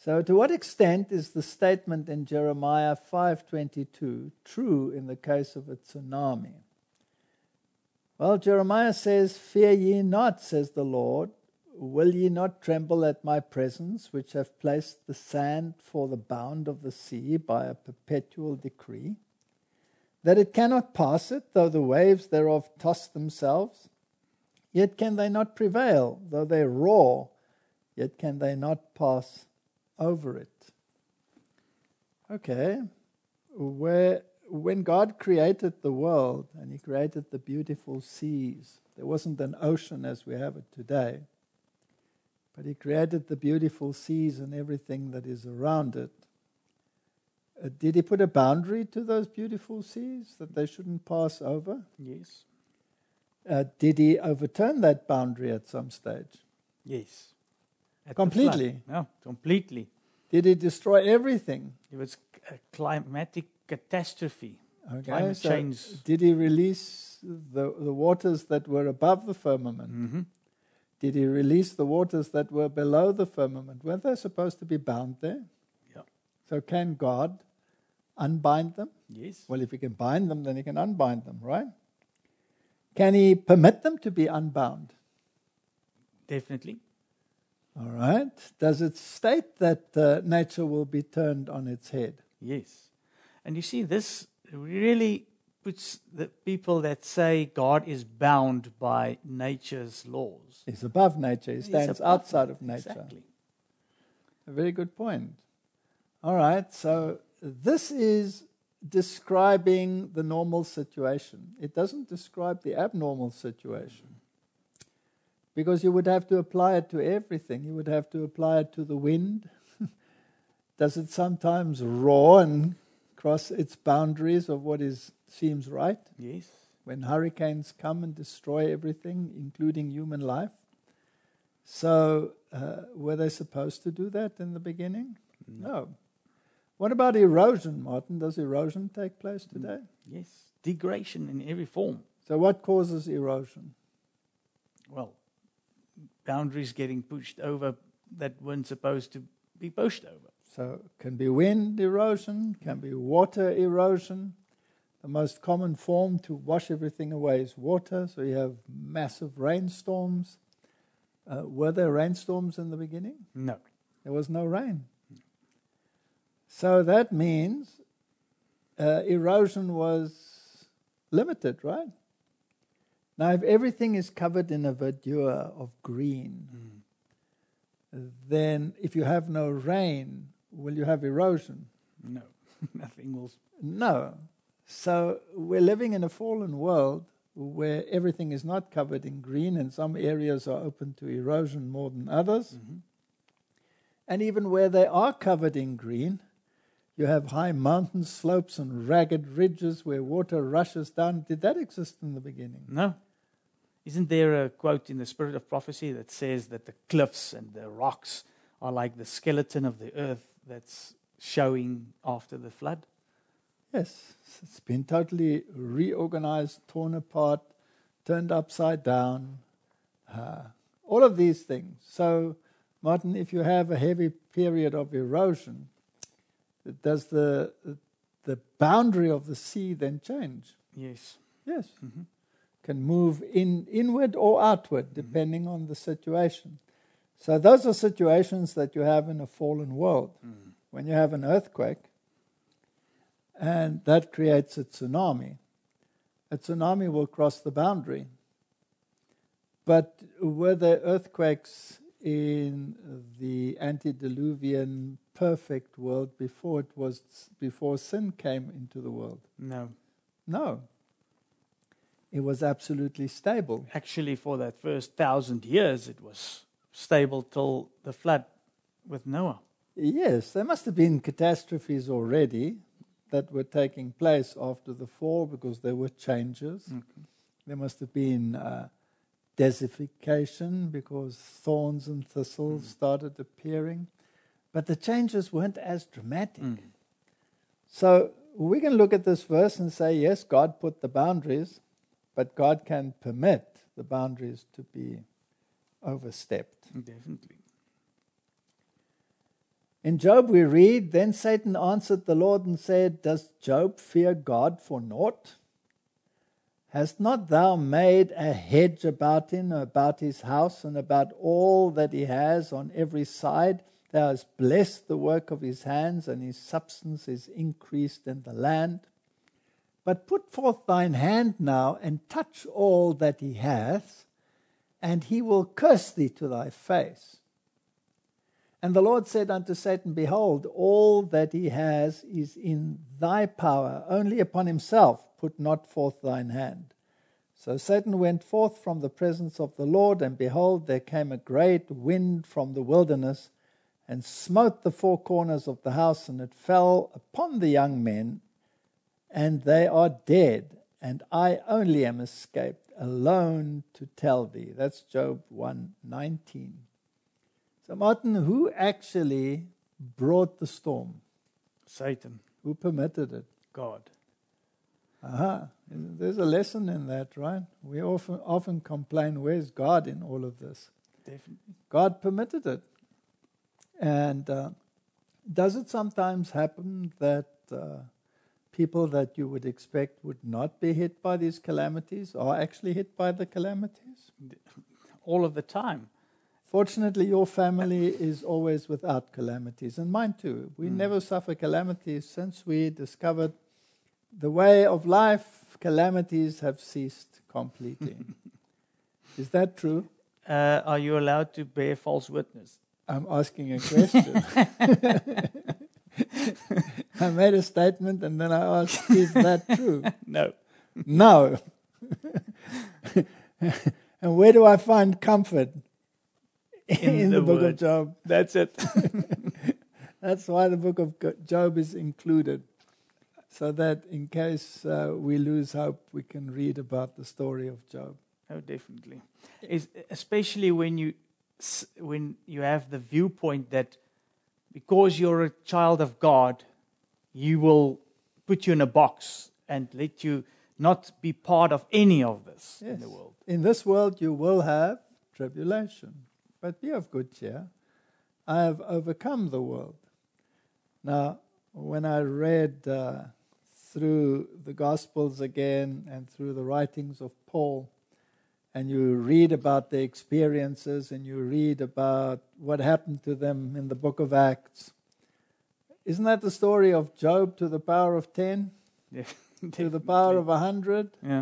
So to what extent is the statement in Jeremiah 5:22 true in the case of a tsunami? Well, Jeremiah says, "Fear ye not, says the Lord. Will ye not tremble at my presence, which have placed the sand for the bound of the sea by a perpetual decree, that it cannot pass it, though the waves thereof toss themselves? Yet can they not prevail, though they roar, yet can they not pass over it." Okay, when God created the world and he created the beautiful seas, there wasn't an ocean as we have it today, but he created the beautiful seas and everything that is around it. Did he put a boundary to those beautiful seas that they shouldn't pass over? Yes. Did he overturn that boundary at some stage? Yes. At the Completely? flood. No, completely. Did he destroy everything? It was a climatic catastrophe. Okay, Climate so change. did he release the waters that were above the firmament? Mm-hmm. Did he release the waters that were below the firmament? Weren't they supposed to be bound there? Yeah. So can God unbind them? Yes. Well, if he can bind them, then he can unbind them, right? Can he permit them to be unbound? Definitely. All right. Does it state that nature will be turned on its head? Yes. And you see, this really puts the people that say God is bound by nature's laws. He's above nature. He He's stands above outside it. of nature. Exactly. A very good point. All right. So this is describing the normal situation. It doesn't describe the abnormal situation. Because you would have to apply it to everything. You would have to apply it to the wind. Does it sometimes roar and cross its boundaries of what seems right? Yes. When hurricanes come and destroy everything, including human life. So, were they supposed to do that in the beginning? No. What about erosion, Martin? Does erosion take place today? Yes. Degradation in every form. So what causes erosion? Well, boundaries getting pushed over that weren't supposed to be pushed over. So it can be wind erosion, can be water erosion. The most common form to wash everything away is water. So you have massive rainstorms. Were there rainstorms in the beginning? No. There was no rain. So that means erosion was limited, right? Now, if everything is covered in a verdure of green, then if you have no rain, will you have erosion? No. Nothing will. No. So we're living in a fallen world where everything is not covered in green and some areas are open to erosion more than others. Mm-hmm. And even where they are covered in green, you have high mountain slopes and ragged ridges where water rushes down. Did that exist in the beginning? No. Isn't there a quote in the Spirit of Prophecy that says that the cliffs and the rocks are like the skeleton of the earth that's showing after the flood? Yes. It's been totally reorganized, torn apart, turned upside down. All of these things. So, Martin, if you have a heavy period of erosion, does the boundary of the sea then change? Yes. Yes. Mm-hmm. Can move inward or outward, depending on the situation. So those are situations that you have in a fallen world. When you have an earthquake, and that creates a tsunami will cross the boundary. But were there earthquakes in the antediluvian perfect world before sin came into the world? No. No. It was absolutely stable. Actually, for that first 1,000 years, it was stable till the flood with Noah. Yes, there must have been catastrophes already that were taking place after the fall because there were changes. Okay. There must have been desertification because thorns and thistles started appearing. But the changes weren't as dramatic. So we can look at this verse and say, yes, God put the boundaries, but God can permit the boundaries to be overstepped. Definitely. In Job we read, then Satan answered the Lord and said, does Job fear God for naught? Hast not thou made a hedge about him, about his house, and about all that he has on every side? Thou hast blessed the work of his hands, and his substance is increased in the land. But put forth thine hand now, and touch all that he hath, and he will curse thee to thy face. And the Lord said unto Satan, behold, all that he has is in thy power, only upon himself put not forth thine hand. So Satan went forth from the presence of the Lord, and behold, there came a great wind from the wilderness, and smote the four corners of the house, and it fell upon the young men, and they are dead, and I only am escaped, alone to tell thee. That's Job 1:19. So Martin, who actually brought the storm? Satan. Who permitted it? God. There's a lesson in that, right? We often complain, where's God in all of this? Definitely. God permitted it. And does it sometimes happen that people that you would expect would not be hit by these calamities are actually hit by the calamities? All of the time. Fortunately, your family is always without calamities, and mine too. We never suffer calamities since we discovered the way of life. Calamities have ceased completely. Is that true? Are you allowed to bear false witness? I'm asking a question. I made a statement and then I asked, is that true? No. No. And where do I find comfort? In the book of Job. That's it. That's why the book of Job is included. So that in case we lose hope, we can read about the story of Job. Oh, definitely. Especially when you have the viewpoint that because you're a child of God, you will put you in a box and let you not be part of any of this in the world. In this world you will have tribulation, but be of good cheer. I have overcome the world. Now, when I read through the Gospels again and through the writings of Paul, and you read about their experiences and you read about what happened to them in the book of Acts, isn't that the story of Job to the power of 10? Yeah, to the power of 100? Yeah.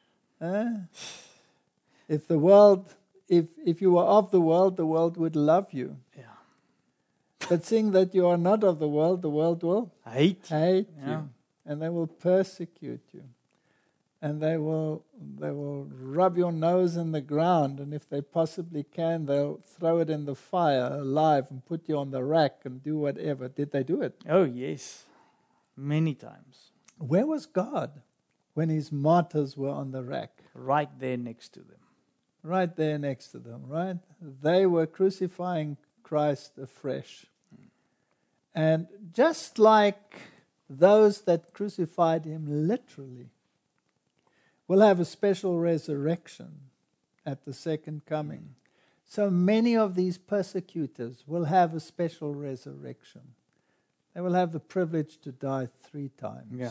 If the world, if you were of the world would love you. Yeah. But seeing that you are not of the world will hate you. And they will persecute you. And they will rub your nose in the ground, and if they possibly can, they'll throw it in the fire alive and put you on the rack and do whatever. Did they do it? Oh, yes. Many times. Where was God when his martyrs were on the rack? Right there next to them. Right there next to them, right? They were crucifying Christ afresh. And just like those that crucified him literally will have a special resurrection at the second coming. So many of these persecutors will have a special resurrection. They will have the privilege to die 3 times. Yeah.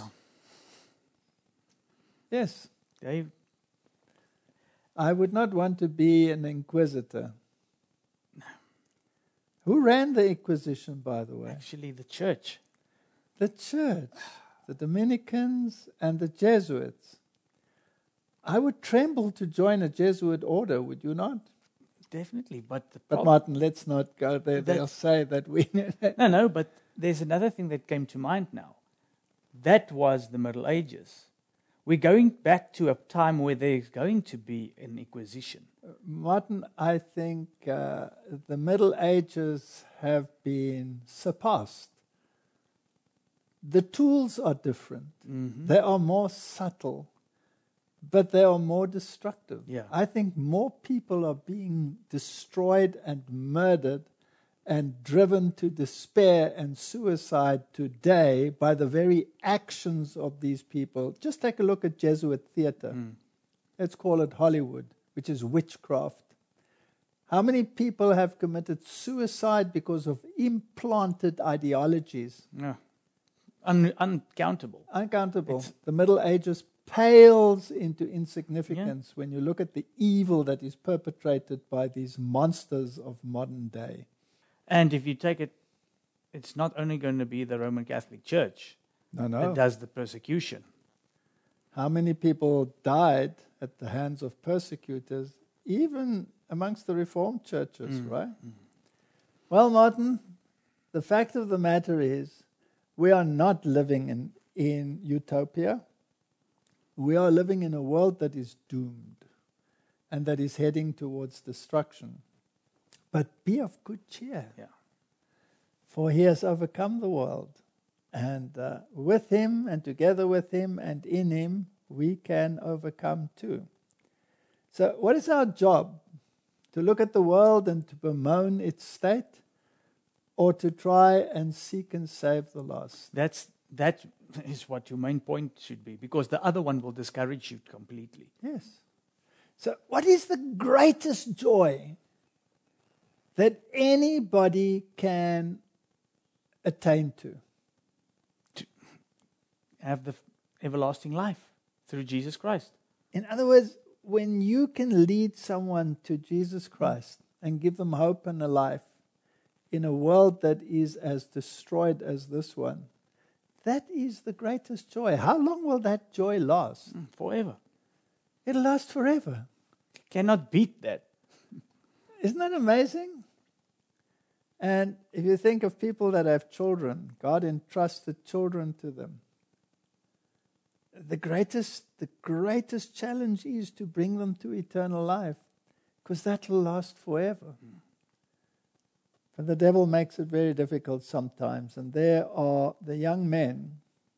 Yes. I would not want to be an inquisitor. No. Who ran the Inquisition, by the way? Actually, the church. The church. The Dominicans and the Jesuits. I would tremble to join a Jesuit order, would you not? Definitely, but Martin, let's not go there. They'll say that we... No, but there's another thing that came to mind now. That was the Middle Ages. We're going back to a time where there's going to be an Inquisition. Martin, I think the Middle Ages have been surpassed. The tools are different. Mm-hmm. They are more subtle. But they are more destructive. Yeah. I think more people are being destroyed and murdered and driven to despair and suicide today by the very actions of these people. Just take a look at Jesuit theater. Let's call it Hollywood, which is witchcraft. How many people have committed suicide because of implanted ideologies? No. Uncountable. Uncountable. The Middle Ages pales into insignificance when you look at the evil that is perpetrated by these monsters of modern day. And if you take it, it's not only going to be the Roman Catholic Church No. that does the persecution. How many people died at the hands of persecutors, even amongst the Reformed churches, right? Well, Martin, the fact of the matter is, we are not living in utopia. We are living in a world that is doomed and that is heading towards destruction. But be of good cheer, for he has overcome the world. And with him and together with him and in him, we can overcome too. So what is our job? To look at the world and to bemoan its state? Or to try and seek and save the lost? That is what your main point should be, because the other one will discourage you completely. Yes. So what is the greatest joy that anybody can attain to? To have the everlasting life through Jesus Christ. In other words, when you can lead someone to Jesus Christ and give them hope and a life in a world that is as destroyed as this one, that is the greatest joy. How long will that joy last? Forever. It'll last forever. Cannot beat that. Isn't that amazing? And if you think of people that have children, God entrusted children to them. The greatest challenge is to bring them to eternal life, because that will last forever. But the devil makes it very difficult sometimes. And there are the young men,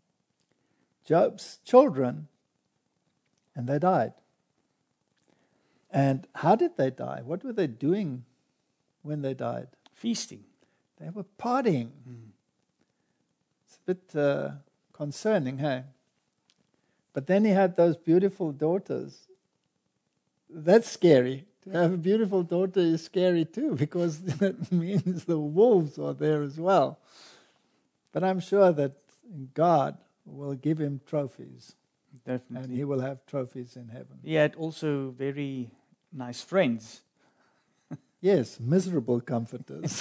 Job's children, and they died. And how did they die? What were they doing when they died? Feasting. They were partying. It's a bit concerning, hey? But then he had those beautiful daughters. That's scary. To have a beautiful daughter is scary too, because that means the wolves are there as well. But I'm sure that God will give him trophies. Definitely. And he will have trophies in heaven. He had also very nice friends. Yes, miserable comforters.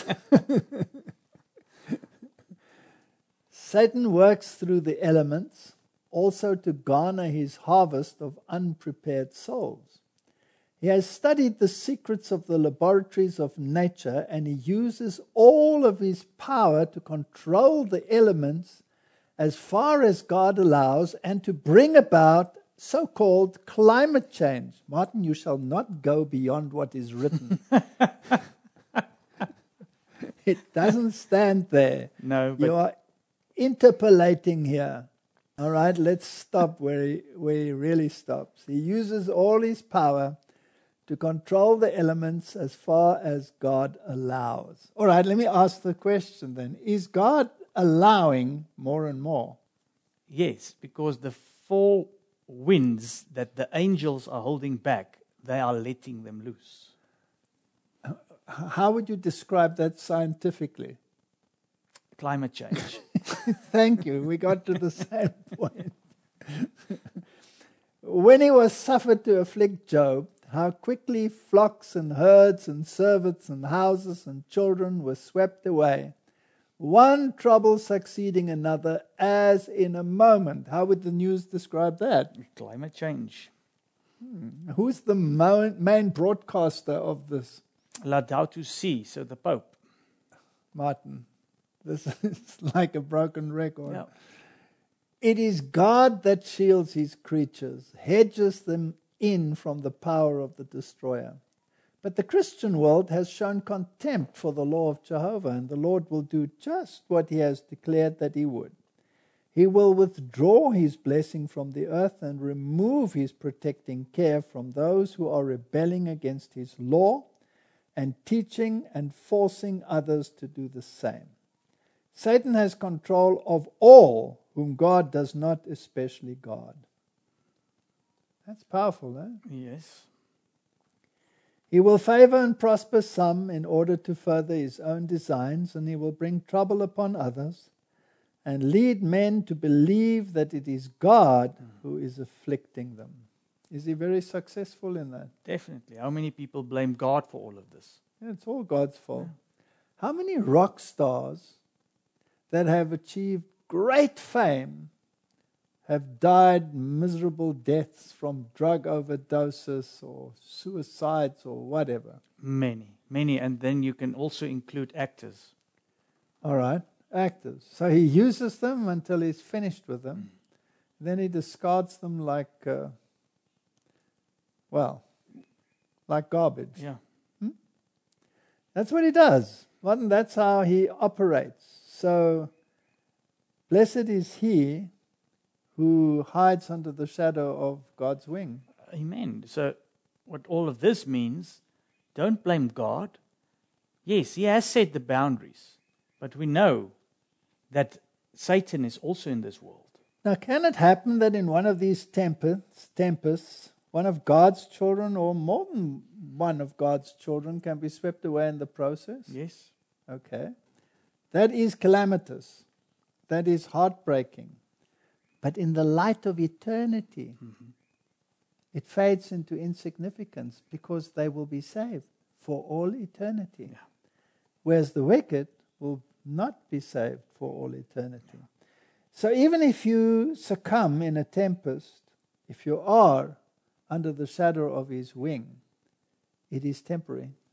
Satan works through the elements also to garner his harvest of unprepared souls. He has studied the secrets of the laboratories of nature, and he uses all of his power to control the elements as far as God allows and to bring about so-called climate change. Martin, you shall not go beyond what is written. It doesn't stand there. No, but you are interpolating here. All right, let's stop where he really stops. He uses all his power to control the elements as far as God allows. All right, let me ask the question then. Is God allowing more and more? yes, because the 4 winds that the angels are holding back, they are letting them loose. How would you describe that scientifically? Climate change. Thank you. We got to the same point. When he was suffered to afflict Job, how quickly flocks and herds and servants and houses and children were swept away, one trouble succeeding another as in a moment. How would the news describe that? Climate change. Who's the main broadcaster of this? Laudato Si, so the Pope. Martin. This is like a broken record. Yeah. It is God that shields his creatures, hedges them in from the power of the destroyer. But the Christian world has shown contempt for the law of Jehovah, and the Lord will do just what he has declared that he would. He will withdraw his blessing from the earth and remove his protecting care from those who are rebelling against his law and teaching and forcing others to do the same. Satan has control of all whom God does not especially guard. That's powerful, eh? Yes. He will favor and prosper some in order to further his own designs, and he will bring trouble upon others and lead men to believe that it is God who is afflicting them. Is he very successful in that? Definitely. How many people blame God for all of this? Yeah, it's all God's fault. How many rock stars that have achieved great fame have died miserable deaths from drug overdoses or suicides or whatever? Many. And then you can also include actors. All right, actors. So he uses them until he's finished with them. Then he discards them like garbage. Yeah. That's what he does. Well, that's how he operates. So, blessed is he who hides under the shadow of God's wing. Amen. So, what all of this means, don't blame God. Yes, he has set the boundaries, but we know that Satan is also in this world. Now, can it happen that in one of these tempests, one of God's children or more than one of God's children can be swept away in the process? Yes. Okay. That is calamitous. That is heartbreaking. But in the light of eternity, it fades into insignificance because they will be saved for all eternity. Yeah. Whereas the wicked will not be saved for all eternity. So even if you succumb in a tempest, if you are under the shadow of his wing, it is temporary.